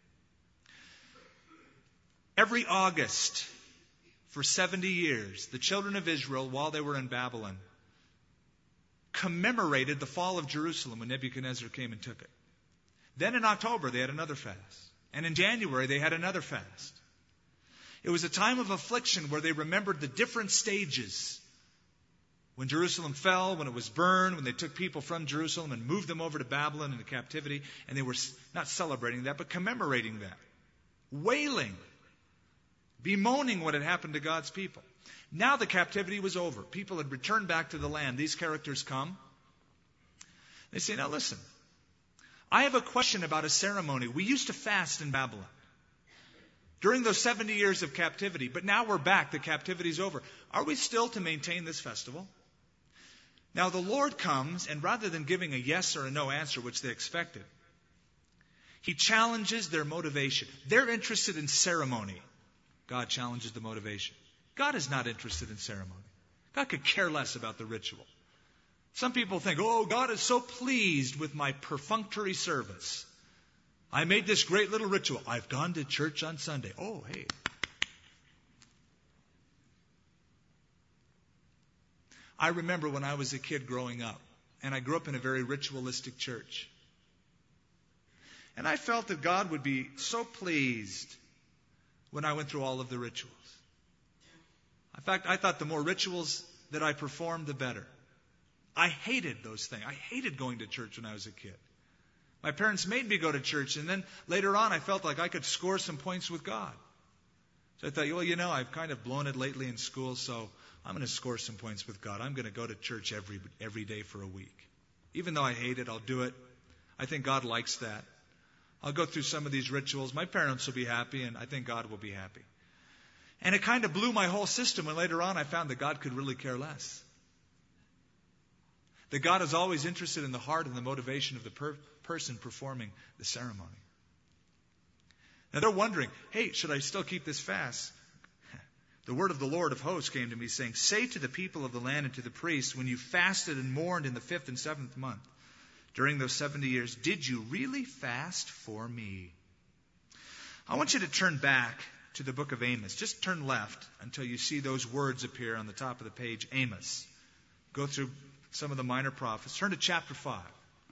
every August for seventy years, the children of Israel, while they were in Babylon, commemorated the fall of Jerusalem when Nebuchadnezzar came and took it. Then in October, they had another fast. And in January, they had another fast. It was a time of affliction where they remembered the different stages. When Jerusalem fell, when it was burned, when they took people from Jerusalem and moved them over to Babylon into captivity. And they were not celebrating that, but commemorating that. Wailing. Bemoaning what had happened to God's people. Now the captivity was over. People had returned back to the land. These characters come. They say, now listen. I have a question about a ceremony. We used to fast in Babylon during those seventy years of captivity, but now we're back. The captivity's over. Are we still to maintain this festival? Now the Lord comes, and rather than giving a yes or a no answer, which they expected, he challenges their motivation. They're interested in ceremony. God challenges the motivation. God is not interested in ceremony. God could care less about the ritual. Some people think, oh, God is so pleased with my perfunctory service. I made this great little ritual. I've gone to church on Sunday. Oh, hey. I remember when I was a kid growing up, and I grew up in a very ritualistic church. And I felt that God would be so pleased when I went through all of the rituals. In fact, I thought the more rituals that I performed, the better. I hated those things. I hated going to church when I was a kid. My parents made me go to church, and then later on I felt like I could score some points with God. So I thought, well, you know, I've kind of blown it lately in school, so I'm going to score some points with God. I'm going to go to church every every day for a week. Even though I hate it, I'll do it. I think God likes that. I'll go through some of these rituals. My parents will be happy, and I think God will be happy. And it kind of blew my whole system, and later on I found that God could really care less. That God is always interested in the heart and the motivation of the per- person performing the ceremony. Now they're wondering, hey, should I still keep this fast? The word of the Lord of hosts came to me saying, say to the people of the land and to the priests, when you fasted and mourned in the fifth and seventh month, during those seventy years, did you really fast for me? I want you to turn back to the book of Amos. Just turn left until you see those words appear on the top of the page, Amos. Go through some of the minor prophets. Turn to chapter five.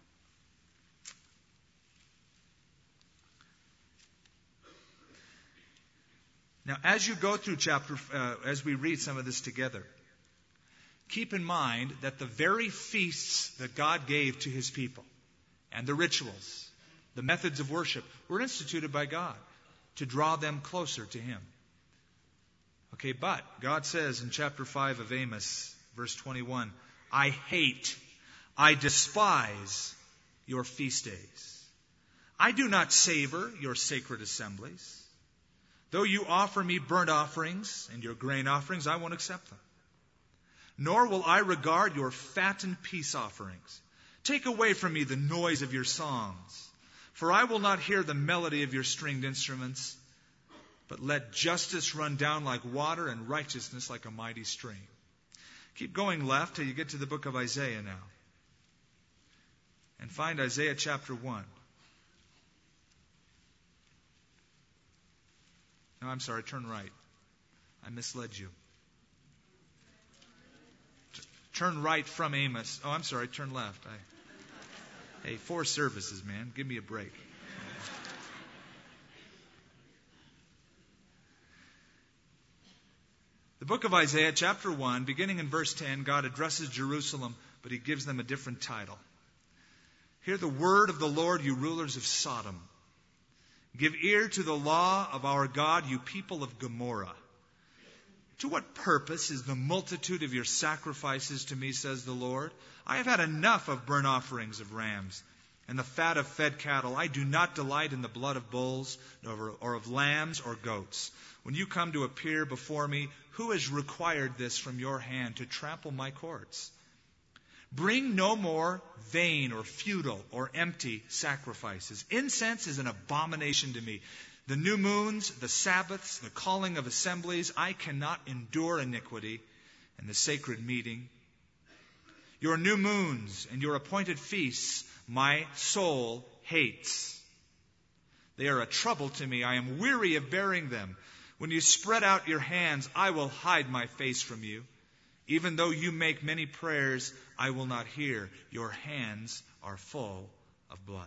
Now, as you go through chapter, uh, as we read some of this together, keep in mind that the very feasts that God gave to his people and the rituals, the methods of worship, were instituted by God to draw them closer to him. Okay, but God says in chapter five of Amos, verse twenty-one, I hate, I despise your feast days. I do not savor your sacred assemblies. Though you offer me burnt offerings and your grain offerings, I won't accept them. Nor will I regard your fattened peace offerings. Take away from me the noise of your songs, for I will not hear the melody of your stringed instruments, but let justice run down like water and righteousness like a mighty stream. Keep going left till you get to the book of Isaiah now. And find Isaiah chapter one. No, I'm sorry, turn right. I misled you. T- turn right from Amos. Oh, I'm sorry, turn left. I... Hey, four services, man. Give me a break. The book of Isaiah, chapter one, beginning in verse ten, God addresses Jerusalem, but he gives them a different title. Hear the word of the Lord, you rulers of Sodom. Give ear to the law of our God, you people of Gomorrah. To what purpose is the multitude of your sacrifices to me, says the Lord? I have had enough of burnt offerings of rams and the fat of fed cattle. I do not delight in the blood of bulls or of lambs or goats. When you come to appear before me, who has required this from your hand to trample my courts? Bring no more vain or futile or empty sacrifices. Incense is an abomination to me. The new moons, the Sabbaths, the calling of assemblies, I cannot endure iniquity and the sacred meeting. Your new moons and your appointed feasts, my soul hates. They are a trouble to me. I am weary of bearing them. When you spread out your hands, I will hide my face from you. Even though you make many prayers, I will not hear. Your hands are full of blood.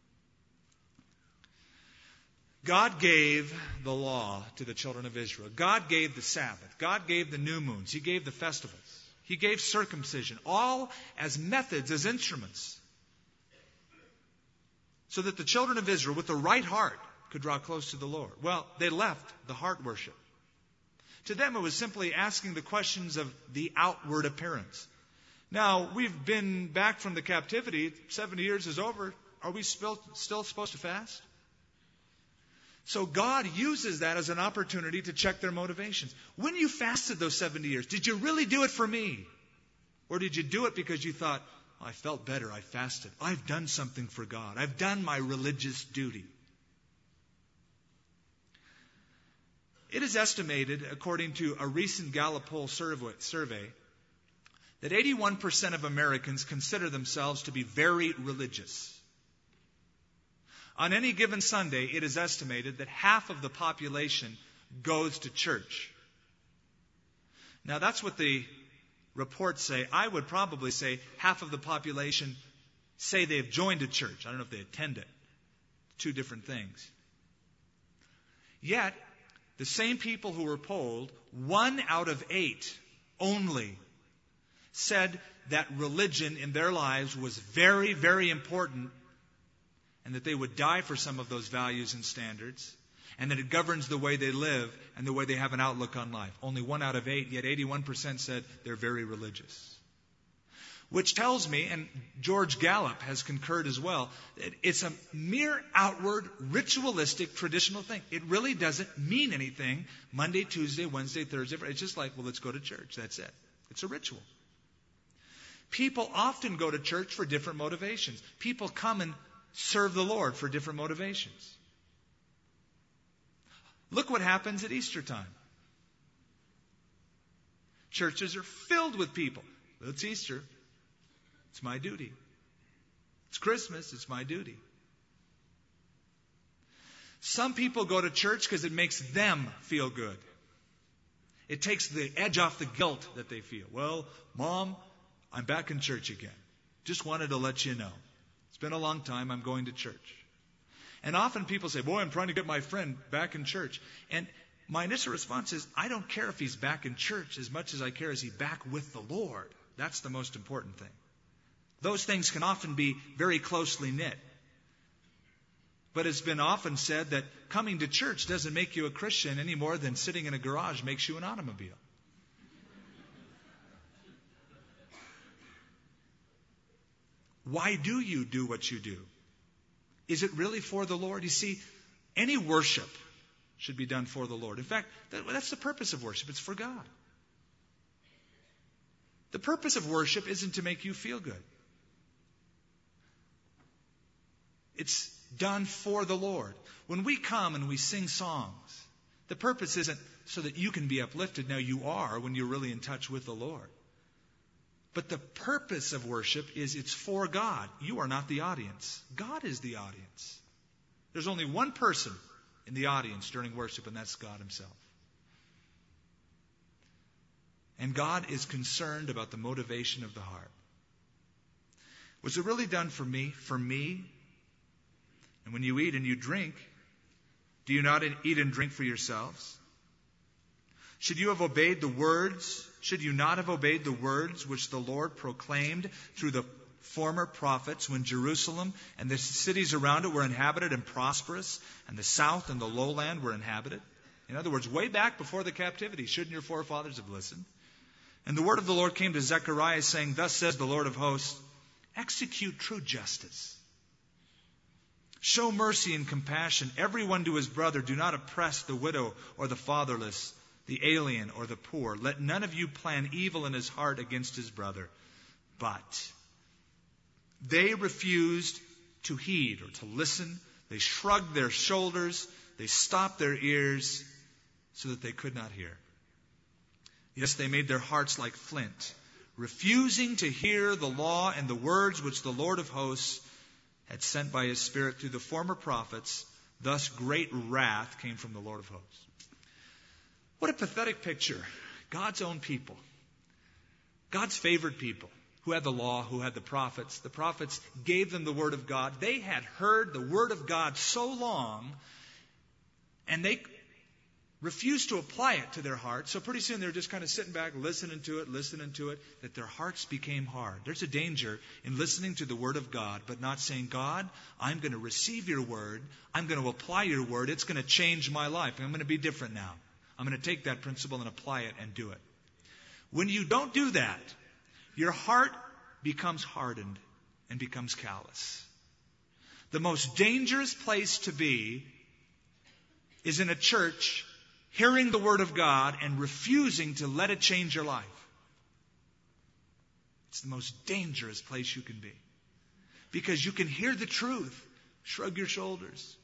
God gave the law to the children of Israel. God gave the Sabbath. God gave the new moons. He gave the festivals. He gave circumcision, all as methods, as instruments, so that the children of Israel, with the right heart, could draw close to the Lord. Well, they left the heart worship. To them, it was simply asking the questions of the outward appearance. Now, we've been back from the captivity. seventy years is over. Are we still, still supposed to fast? So God uses that as an opportunity to check their motivations. When you fasted those seventy years, did you really do it for me? Or did you do it because you thought, oh, I felt better, I fasted. I've done something for God. I've done my religious duty. It is estimated, according to a recent Gallup poll survey, that eighty-one percent of Americans consider themselves to be very religious. On any given Sunday, it is estimated that half of the population goes to church. Now, that's what the reports say. I would probably say half of the population say they've joined a church. I don't know if they attend it. Two different things. Yet, the same people who were polled, one out of eight only said that religion in their lives was very, very important, and that they would die for some of those values and standards, and that it governs the way they live and the way they have an outlook on life. Only one out of eight, yet eighty-one percent said they're very religious. Which tells me, and George Gallup has concurred as well, that it's a mere outward, ritualistic, traditional thing. It really doesn't mean anything Monday, Tuesday, Wednesday, Thursday. It's just like, well, let's go to church. That's it. It's a ritual. People often go to church for different motivations. People come and serve the Lord for different motivations. Look what happens at Easter time. Churches are filled with people. Well, it's Easter. It's my duty. It's Christmas. It's my duty. Some people go to church because it makes them feel good. It takes the edge off the guilt that they feel. Well, Mom, I'm back in church again. Just wanted to let you know. It's been a long time. I'm going to church. And often people say, boy, I'm trying to get my friend back in church. And my initial response is, I don't care if he's back in church as much as I care is he back with the Lord. That's the most important thing. Those things can often be very closely knit. But it's been often said that coming to church doesn't make you a Christian any more than sitting in a garage makes you an automobile. Why do you do what you do? Is it really for the Lord? You see, any worship should be done for the Lord. In fact, that, that's the purpose of worship. It's for God. The purpose of worship isn't to make you feel good. It's done for the Lord. When we come and we sing songs, the purpose isn't so that you can be uplifted. Now you are when you're really in touch with the Lord. But the purpose of worship is it's for God. You are not the audience. God is the audience. There's only one person in the audience during worship, and that's God himself. And God is concerned about the motivation of the heart. Was it really done for me? For me? And when you eat and you drink, do you not eat and drink for yourselves? Should you have obeyed the words, should you not have obeyed the words which the Lord proclaimed through the former prophets when Jerusalem and the cities around it were inhabited and prosperous, and the south and the lowland were inhabited? In other words, way back before the captivity, shouldn't your forefathers have listened? And the word of the Lord came to Zechariah, saying, Thus says the Lord of hosts, execute true justice. Show mercy and compassion, everyone to his brother. Do not oppress the widow or the fatherless, the alien or the poor. Let none of you plan evil in his heart against his brother. But they refused to heed or to listen. They shrugged their shoulders. They stopped their ears so that they could not hear. Yes, they made their hearts like flint, refusing to hear the law and the words which the Lord of hosts had sent by his Spirit through the former prophets. Thus great wrath came from the Lord of hosts. What a pathetic picture. God's own people. God's favored people who had the law, who had the prophets. The prophets gave them the word of God. They had heard the word of God so long, and they refused to apply it to their hearts. So pretty soon they're just kind of sitting back, listening to it, listening to it, that their hearts became hard. There's a danger in listening to the word of God, but not saying, God, I'm going to receive your word. I'm going to apply your word. It's going to change my life. I'm going to be different now. I'm going to take that principle and apply it and do it. When you don't do that, your heart becomes hardened and becomes callous. The most dangerous place to be is in a church hearing the word of God and refusing to let it change your life. It's the most dangerous place you can be. Because you can hear the truth, shrug your shoulders,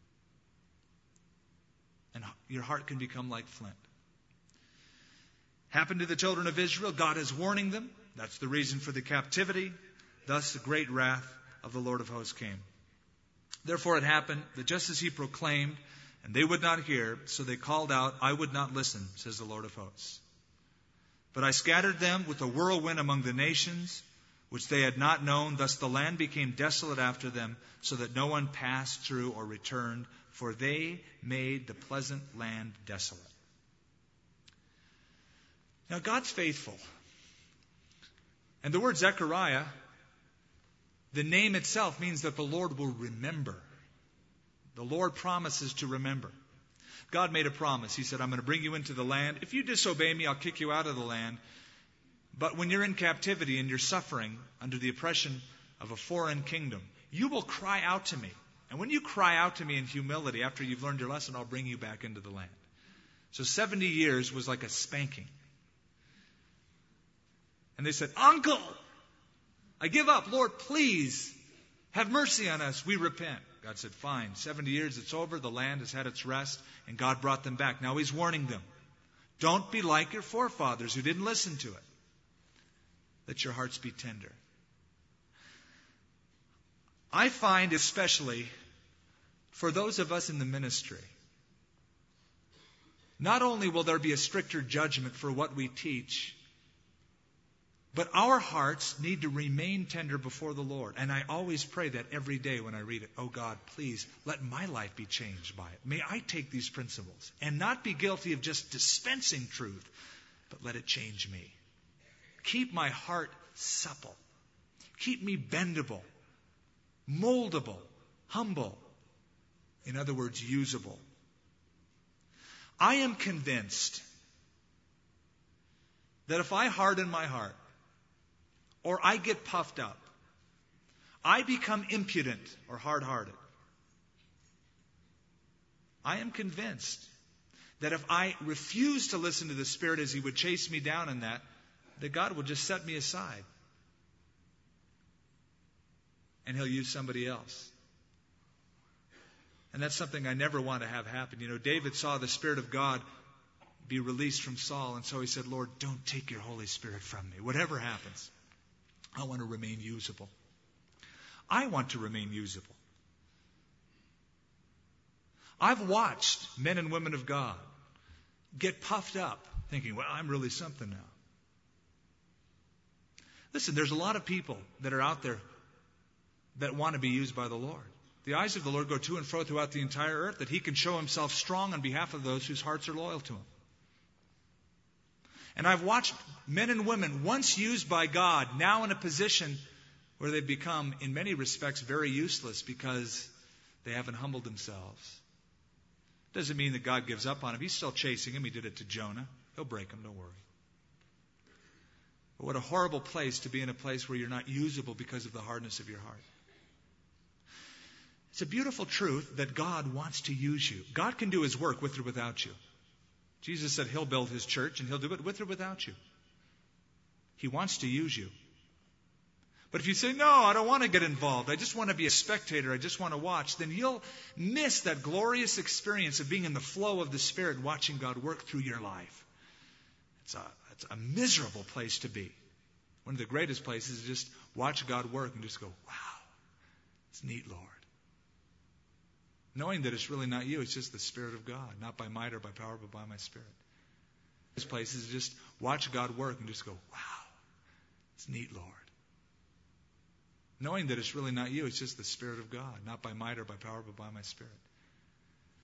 and your heart can become like flint. Happened to the children of Israel. God is warning them. That's the reason for the captivity. Thus the great wrath of the Lord of hosts came. Therefore it happened that just as he proclaimed, and they would not hear, so they called out, I would not listen, says the Lord of hosts. But I scattered them with a whirlwind among the nations, which they had not known. Thus the land became desolate after them, so that no one passed through or returned, for they made the pleasant land desolate. Now God's faithful. And the word Zechariah, the name itself means that the Lord will remember. The Lord promises to remember. God made a promise. He said, I'm going to bring you into the land. If you disobey me, I'll kick you out of the land. But when you're in captivity and you're suffering under the oppression of a foreign kingdom, you will cry out to me. And when you cry out to me in humility, after you've learned your lesson, I'll bring you back into the land. So seventy years was like a spanking. And they said, Uncle, I give up. Lord, please have mercy on us. We repent. God said, fine. seventy years, it's over. The land has had its rest. And God brought them back. Now he's warning them. Don't be like your forefathers who didn't listen to it. Let your hearts be tender. I find especially for those of us in the ministry, not only will there be a stricter judgment for what we teach, but our hearts need to remain tender before the Lord. And I always pray that every day when I read it. Oh God, please let my life be changed by it. May I take these principles and not be guilty of just dispensing truth, but let it change me. Keep my heart supple. Keep me bendable, moldable, humble. In other words, usable. I am convinced that if I harden my heart, or I get puffed up, I become impudent or hard-hearted, I am convinced that if I refuse to listen to the Spirit as He would chase me down in that, that God will just set me aside. And He'll use somebody else. And that's something I never want to have happen. You know, David saw the Spirit of God be released from Saul, and so he said, Lord, don't take your Holy Spirit from me. Whatever happens, I want to remain usable. I want to remain usable. I've watched men and women of God get puffed up, thinking, well, I'm really something now. Listen, there's a lot of people that are out there that want to be used by the Lord. The eyes of the Lord go to and fro throughout the entire earth, that He can show Himself strong on behalf of those whose hearts are loyal to Him. And I've watched men and women once used by God, now in a position where they've become, in many respects, very useless because they haven't humbled themselves. Doesn't mean that God gives up on him. He's still chasing him. He did it to Jonah. He'll break him, don't worry. But what a horrible place to be in a place where you're not usable because of the hardness of your heart. It's a beautiful truth that God wants to use you. God can do his work with or without you. Jesus said he'll build his church and he'll do it with or without you. He wants to use you. But if you say, no, I don't want to get involved, I just want to be a spectator, I just want to watch, then you'll miss that glorious experience of being in the flow of the Spirit and watching God work through your life. It's a, it's a miserable place to be. One of the greatest places is just watch God work and just go, wow, it's neat, Lord. Knowing that it's really not you, it's just the Spirit of God, not by might or by power, but by my Spirit. This place is just watch God work and just go, wow, it's neat, Lord. Knowing that it's really not you, it's just the Spirit of God, not by might or by power, but by my Spirit.